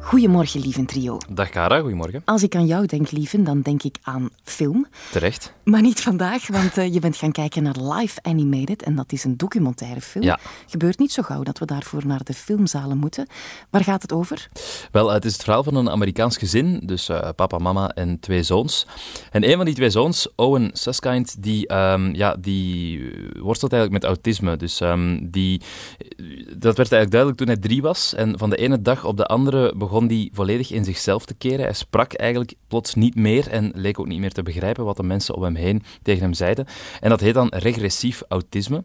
Goedemorgen, lieve trio. Dag Cara, goedemorgen. Als ik aan jou denk, lieve, dan denk ik aan film. Terecht. Maar niet vandaag, want je bent gaan kijken naar Live Animated en dat is een documentaire film. Ja. Gebeurt niet zo gauw dat we daarvoor naar de filmzalen moeten. Waar gaat het over? Wel, het is het verhaal van een Amerikaans gezin, dus papa, mama en 2 zoons. En een van die 2 zoons, Owen Suskind, die worstelt eigenlijk met autisme. Dus dat werd eigenlijk duidelijk toen hij 3 was. En van de ene dag op de andere begon hij volledig in zichzelf te keren. Hij sprak eigenlijk plots niet meer en leek ook niet meer te begrijpen wat de mensen om hem heen tegen hem zeiden. En dat heet dan regressief autisme.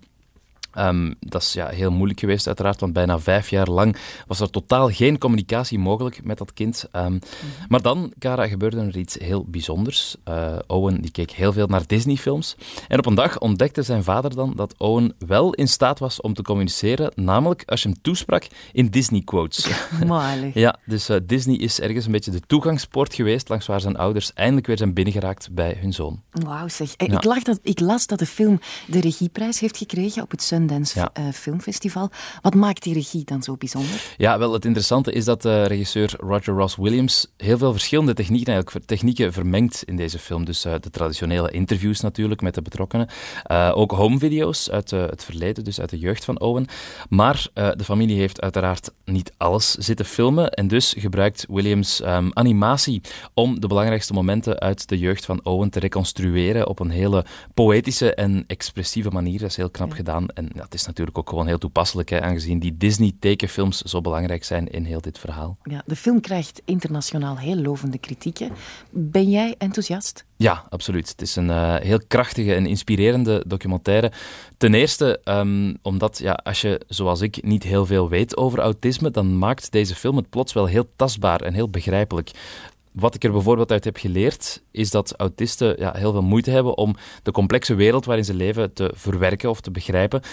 Dat is heel moeilijk geweest uiteraard, want bijna 5 jaar lang was er totaal geen communicatie mogelijk met dat kind. Maar dan, Cara, gebeurde er iets heel bijzonders. Owen die keek heel veel naar Disney-films. En op een dag ontdekte zijn vader dan dat Owen wel in staat was om te communiceren, namelijk als je hem toesprak in Disney-quotes. Mooi. Ja, dus Disney is ergens een beetje de toegangspoort geweest langs waar zijn ouders eindelijk weer zijn binnengeraakt bij hun zoon. Wauw, zeg. Ja. Ik las dat de film de regieprijs heeft gekregen op het Sundance Filmfestival. Wat maakt die regie dan zo bijzonder? Ja, wel, het interessante is dat regisseur Roger Ross Williams heel veel verschillende technieken vermengt in deze film. Dus de traditionele interviews natuurlijk met de betrokkenen. Ook homevideo's uit het verleden, dus uit de jeugd van Owen. Maar de familie heeft uiteraard niet alles zitten filmen en dus gebruikt Williams animatie om de belangrijkste momenten uit de jeugd van Owen te reconstrueren op een hele poëtische en expressieve manier. Dat is heel knap gedaan en dat is natuurlijk ook gewoon heel toepasselijk, hè, aangezien die Disney-tekenfilms zo belangrijk zijn in heel dit verhaal. Ja, de film krijgt internationaal heel lovende kritieken. Ben jij enthousiast? Ja, absoluut. Het is een heel krachtige en inspirerende documentaire. Ten eerste omdat als je, zoals ik, niet heel veel weet over autisme, dan maakt deze film het plots wel heel tastbaar en heel begrijpelijk. Wat ik er bijvoorbeeld uit heb geleerd, is dat autisten heel veel moeite hebben om de complexe wereld waarin ze leven te verwerken of te begrijpen.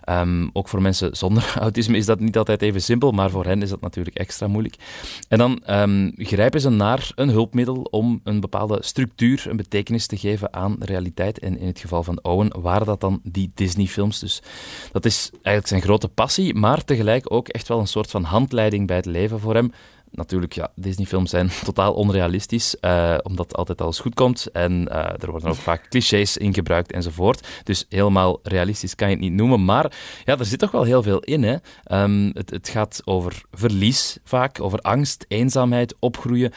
Ook voor mensen zonder autisme is dat niet altijd even simpel, maar voor hen is dat natuurlijk extra moeilijk. En dan grijpen ze naar een hulpmiddel om een bepaalde structuur, een betekenis te geven aan realiteit. En in het geval van Owen waren dat dan die Disney-films. Dus dat is eigenlijk zijn grote passie, maar tegelijk ook echt wel een soort van handleiding bij het leven voor hem. Natuurlijk, Disney-films zijn totaal onrealistisch, omdat altijd alles goed komt. En er worden ook vaak clichés in gebruikt enzovoort. Dus helemaal realistisch kan je het niet noemen. Maar er zit toch wel heel veel in. Hè? Het gaat over verlies vaak, over angst, eenzaamheid, opgroeien.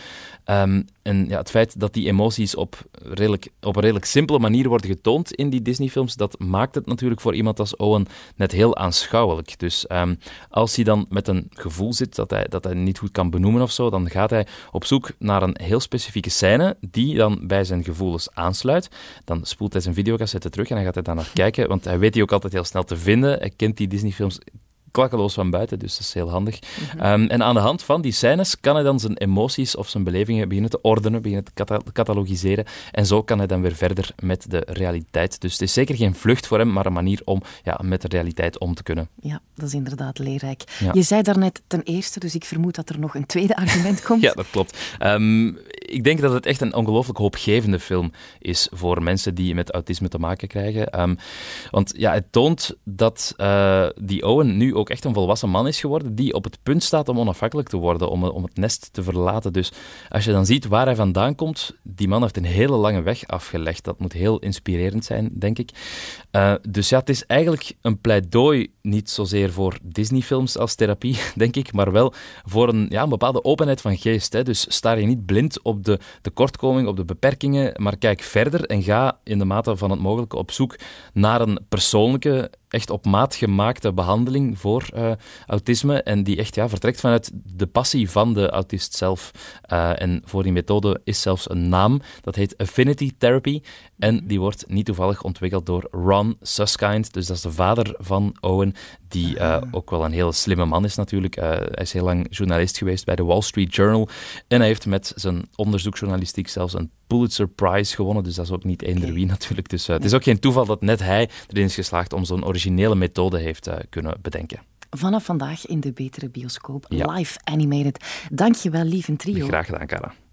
En het feit dat die emoties op een redelijk simpele manier worden getoond in die Disney-films, dat maakt het natuurlijk voor iemand als Owen net heel aanschouwelijk. Dus als hij dan met een gevoel zit dat hij niet goed kan benoemen of zo, dan gaat hij op zoek naar een heel specifieke scène die dan bij zijn gevoelens aansluit. Dan spoelt hij zijn videocassette terug en dan gaat hij daar naar kijken, want hij weet die ook altijd heel snel te vinden. Hij kent die Disney-films klakkeloos van buiten, dus dat is heel handig. En aan de hand van die scènes kan hij dan zijn emoties of zijn belevingen beginnen te ordenen, beginnen te catalogiseren. En zo kan hij dan weer verder met de realiteit. Dus het is zeker geen vlucht voor hem, maar een manier om met de realiteit om te kunnen. Ja, dat is inderdaad leerrijk. Ja. Je zei daarnet ten eerste, dus ik vermoed dat er nog een tweede argument komt. Ja, dat klopt. Ik denk dat het echt een ongelooflijk hoopgevende film is voor mensen die met autisme te maken krijgen. Want het toont dat die Owen nu ook echt een volwassen man is geworden die op het punt staat om onafhankelijk te worden, om het nest te verlaten. Dus als je dan ziet waar hij vandaan komt, die man heeft een hele lange weg afgelegd. Dat moet heel inspirerend zijn, denk ik. Dus het is eigenlijk een pleidooi niet zozeer voor Disney-films als therapie, denk ik, maar wel voor een bepaalde openheid van geest. Hè. Dus staar je niet blind op de tekortkoming, op de beperkingen, maar kijk verder en ga in de mate van het mogelijke op zoek naar een persoonlijke, echt op maat gemaakte behandeling voor autisme en die echt vertrekt vanuit de passie van de autist zelf. En voor die methode is zelfs een naam, dat heet Affinity Therapy en die wordt niet toevallig ontwikkeld door Ron Suskind, dus dat is de vader van Owen, die ook wel een hele slimme man is natuurlijk. Hij is heel lang journalist geweest bij de Wall Street Journal en hij heeft met zijn onderzoeksjournalistiek zelfs een Pulitzer Prize gewonnen, dus dat is ook niet eender wie natuurlijk. Dus het is ook geen toeval dat net hij erin is geslaagd om zo'n originele methode heeft kunnen bedenken. Vanaf vandaag in de betere bioscoop, Live Animated. Dank je wel, lieve trio. Graag gedaan, Cara.